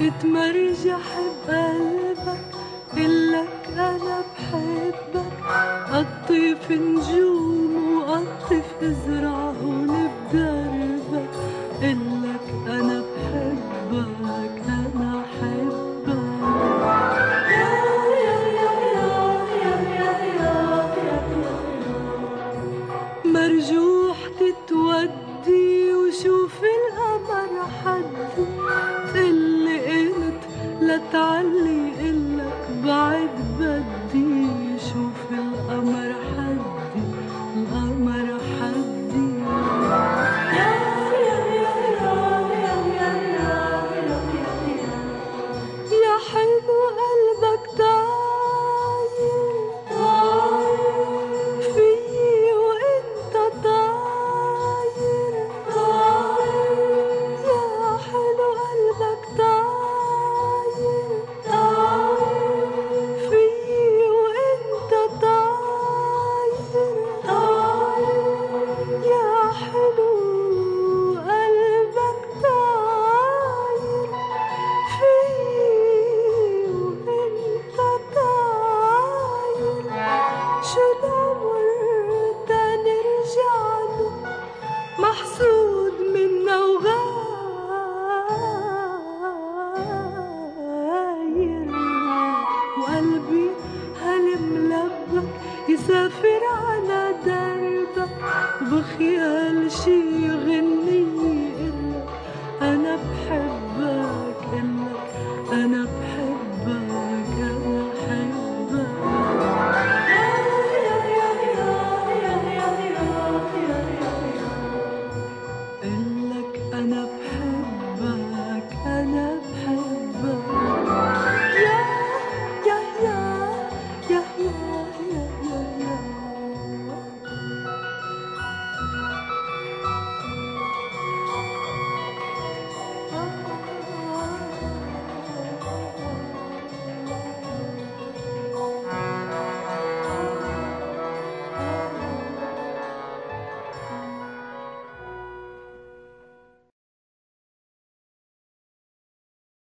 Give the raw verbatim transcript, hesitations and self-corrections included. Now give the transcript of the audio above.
تتمرجح بقلبك قلك أنا بحبك، قطف نجوم وقطف ازرع هون بدربك، قلك أنا بحبك أنا حبك. مرجوح تتودي وشوف القمر حدي، تقلي قلت لتعلي قلك بعد بدي، شوف القمر حدي القمر حدي. يا حلو قلبك طاير فيي وانت طاير، يا حلو قلبك طاير فيي وانت طاير، يا حلو قلبك طاير فيي وانت طاير. شو العمر دا نرجع له محسود منا وغاير، وقلبي هالملبك يسافر على دربك، وبخيال شي يغني